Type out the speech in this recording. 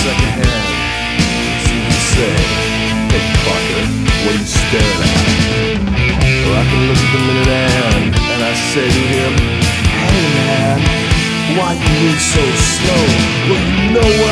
secondhand. So you say, hey Parker, what are you staring at? Or I can look at the minute hand and I say to him, hey man, why you move so slow? Well, you know